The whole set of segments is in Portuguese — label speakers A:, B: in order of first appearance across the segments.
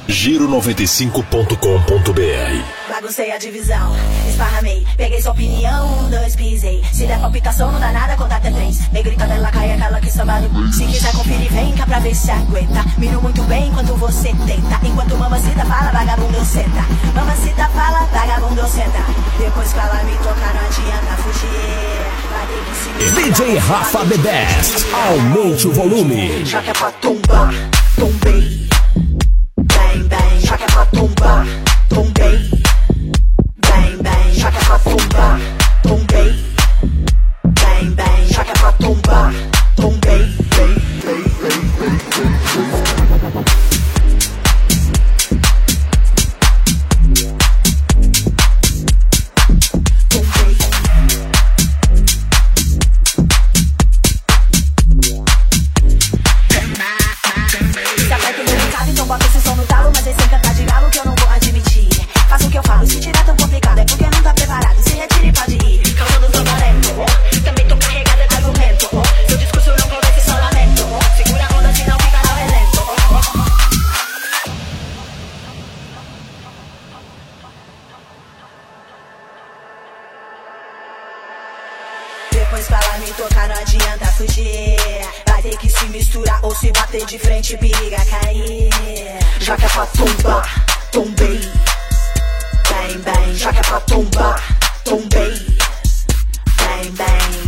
A: Giro95.com.br.
B: Baguncei a divisão, esparramei, peguei sua opinião, dois pisei. Se der palpitação não dá nada, conta até três. Negrita dela cai aquela que samba no. Se quiser conferir, vem cá pra ver se aguenta. Miro muito bem enquanto você tenta. Enquanto mamacita fala, vagabundo senta. Mamacita fala, vagabundo senta. Depois que ela me tocar, não adianta fugir. Vai ter que se misturar.
C: DJ Rafa The Best, aumente o volume.
B: Já que é pra tombar, tombei. Bang, bang, já que é pra tombar, tombei. Bang, bang, já que é pra tombar, tombei. Bang, bang, já que é pra tombar, tombei. Depois pra lá me tocar, não adianta fugir. Vai ter que se misturar ou se bater de frente, periga cair. Já que é pra tombar, tombei. Bang, bang, já que é pra tombar, tombei. Bang, bang.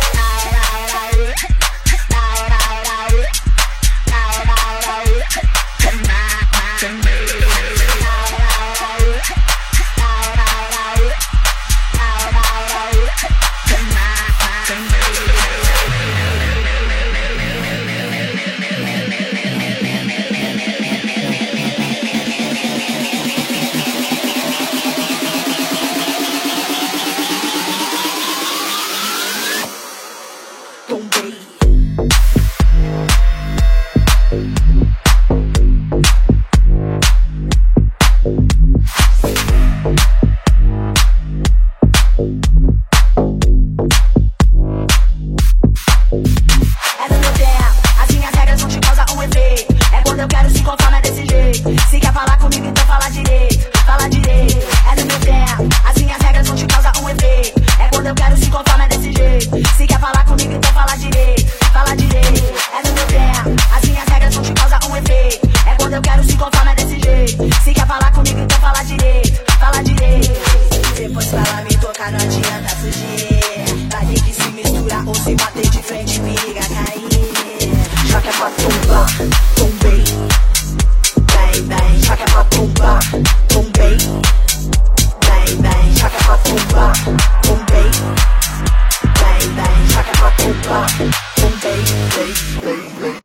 B: Se quer falar comigo, então fala direito, fala direito. É do meu tempo, assim as regras vão te causar um efeito. É quando eu quero se conformar desse jeito. Se quer falar comigo, então fala direito, fala direito. É do meu tempo, assim as regras vão te causar um efeito. É quando eu quero se conformar desse jeito. Se quer falar comigo, então fala direito, fala direito. Depois pra lá me tocar, não adianta fugir. Vai ter que se misturar ou se bater de frente, periga cair. Já que é pra tombar, tombei. Bang, bang, já que é pra tombar, tombei. Bang, bang, já que é pra tombar.